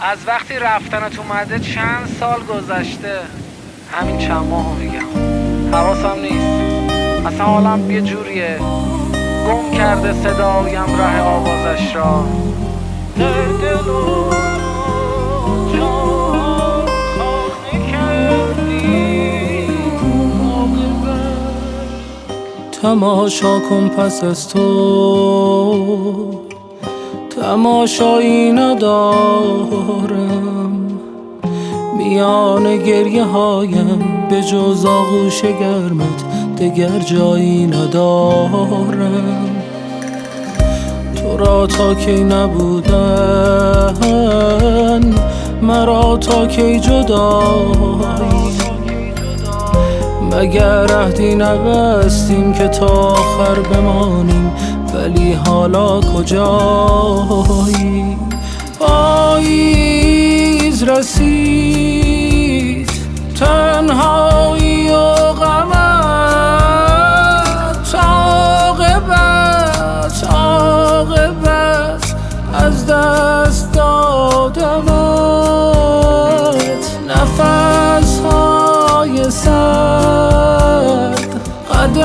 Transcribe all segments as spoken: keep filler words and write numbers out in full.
از وقتی رفتنت اومده چند سال گذشته. همین چند ماهو میگم، حواسم نیست، اصلا حالم یه جوریه، گم کرده صدایم ره آوازش را. در دل و جان خانه کردی تماشا کن پس از تو تماشایی ندارم، میان گریه هایم به جز آغوش گرمت دگر جایی ندارم. تو را تا کی نبودن، مرا تا کی جدایی، مگر عهدی نبستیم که تا آخر بمانیم، ولی حالا کجایی؟ پاییز رسید، تنهایی و غمت، عاقبت عاقبت از دست دادمت. نفس‌های سرد،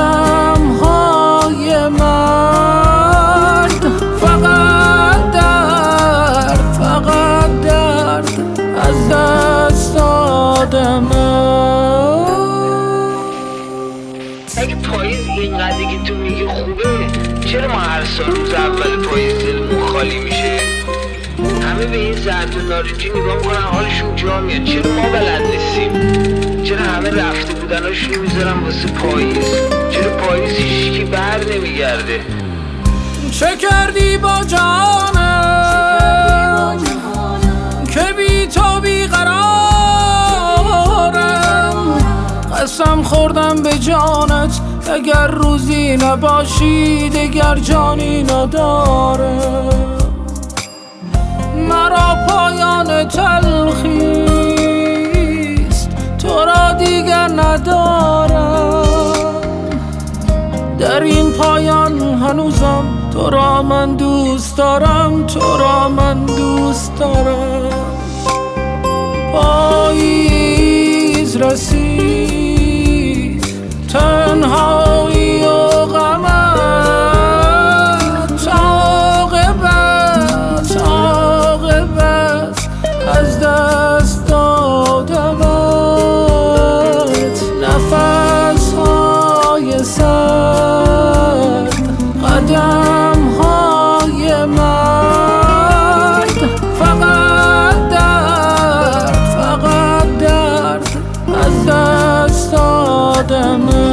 قدم‌های مرد، فقط درد فقط درد از دست دادمت. اگه پاییز اینقدر که تو میگی خوبه، چرا ما هر سال روز اول پاییز دلمون خالی میشه؟ همه به این زرد و نارنجی نگاه میکنن حالشون جا میاد، چرا ما بلد نیستیم؟ چرا همه رفته بودناشون میذارن واسه پاییز؟ چرا پاییز هیچکی بر نمیگرده؟ چه کردی با جانم که بی تو بی قرارم؟ قسم خوردم به جانت اگر روزی نباشی دگر جانی ندارم. مرا پایان تلخیست، تو را دیگر ندارم. در این پایان هنوزم تو را من دوست دارم، تو را من دوست دارم. پاییز رسید، تنهایی و غمت، عاقبت عاقبت از دست دادمت. نفس‌های سرد، قدم‌های مرد، فقط درد فقط درد از دست دادمت.